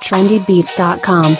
trendybeats.com.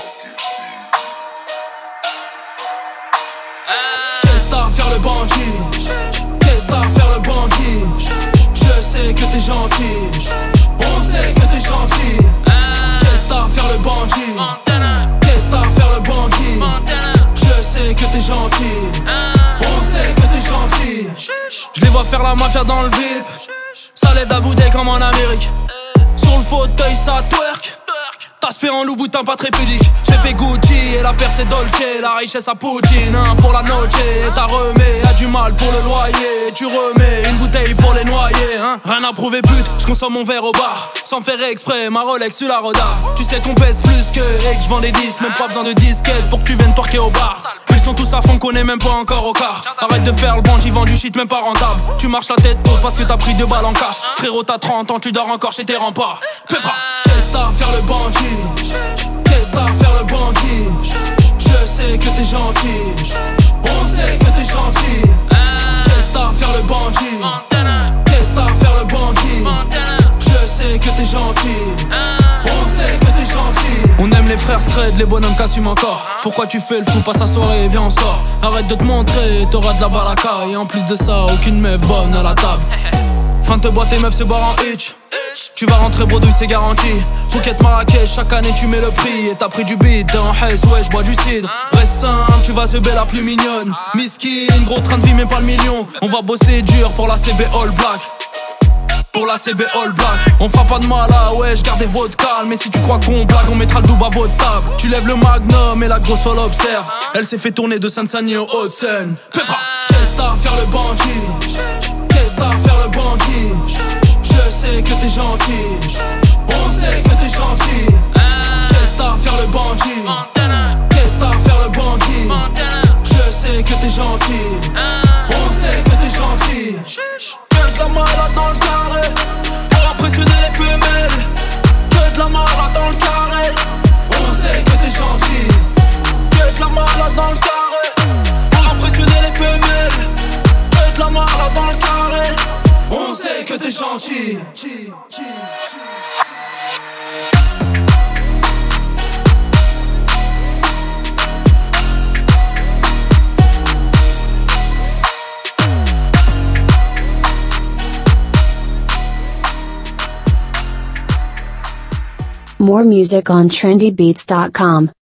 Qu'est-ce t'as à faire le bandit? Qu'est-ce t'as à faire le bandit? Je sais que t'es gentil, on sait que t'es gentil. Qu'est-ce t'as à faire le bandit? Qu'est-ce t'as à faire le bandit? Je sais que t'es gentil, on sait que t'es gentil. Je les vois faire la mafia dans le VIP, ça lève la bouteille comme en Amérique. Sur le fauteuil ça twerk, t'aspires en Louboutin pas très pudique. J'ai fait Gucci et la paire c'est Dolce, la richesse à Poutine, hein, pour la noche. Et t'as remis, a du mal pour le loyer. Tu remets une bouteille pour les noyer, hein. Rien à prouver pute, je consomme mon verre au bar. Sans faire exprès, ma Rolex sur la rodave. Tu sais qu'on pèse plus que et que je vends des disques. Même pas besoin de disquettes pour que tu viennes twerker au bar. Ils sont tous à fond qu'on est même pas encore au quart. Arrête de faire le bandit, vend du shit même pas rentable. Tu marches la tête haute parce que t'as pris 2 balles en cash. Frérot t'as 30 ans, tu dors encore chez tes remparts. Péfra, qu'est-ce t'as à faire le bandit? Qu'est-ce t'as à faire le bandit? Je sais que t'es gentil, on sait que t'es gentil. Qu'est-ce t'as à faire le bandit? Qu'est-ce t'as à faire le bandit? Je sais que t'es gentil, on sait que t'es gentil. On aime les frères scred, les bonhommes qu'assument encore. Pourquoi tu fais le fou, passe la soirée, viens on sort. Arrête de te montrer, t'auras de la baraka. Et en plus de ça, aucune meuf bonne à la table. Fin de te boire, tes meufs se boire en hitch. Tu vas rentrer bredouille, c'est garanti. Phuket, Marrakech, chaque année tu mets le prix. Et t'as pris du beat, t'es en haisse, ouais, j'bois du cidre. Reste simple, tu vas se la plus mignonne. Miskin, gros train de vie, même pas le million. On va bosser dur pour la CB All Black. Pour la CB All Black. On fera pas de mal à wesh, gardez votre calme. Mais si tu crois qu'on blague, on mettra le double à votre table. Tu lèves le magnum et la grosse folle observe. Elle s'est fait tourner de Seine-Saint-Denis aux Hauts-de-Seine. Péfra, qu'est-ce t'as à faire le bandit? Qu'est-ce t'as à faire le bandit? Je sais que t'es gentil, on sait que t'es gentil. Qu'est-ce t'as à faire le bandit? Qu'est-ce t'as à faire le bandit? Je sais que t'es gentil, on sait que t'es gentil. Que de la malade dans le carré, pour impressionner les femelles. Que de la malade dans le carré, on sait que t'es gentil. Que de la malade dans le carré, pour impressionner les femelles. Que de la malade dans le carré, on sait que t'es gentil. More music on trendybeats.com.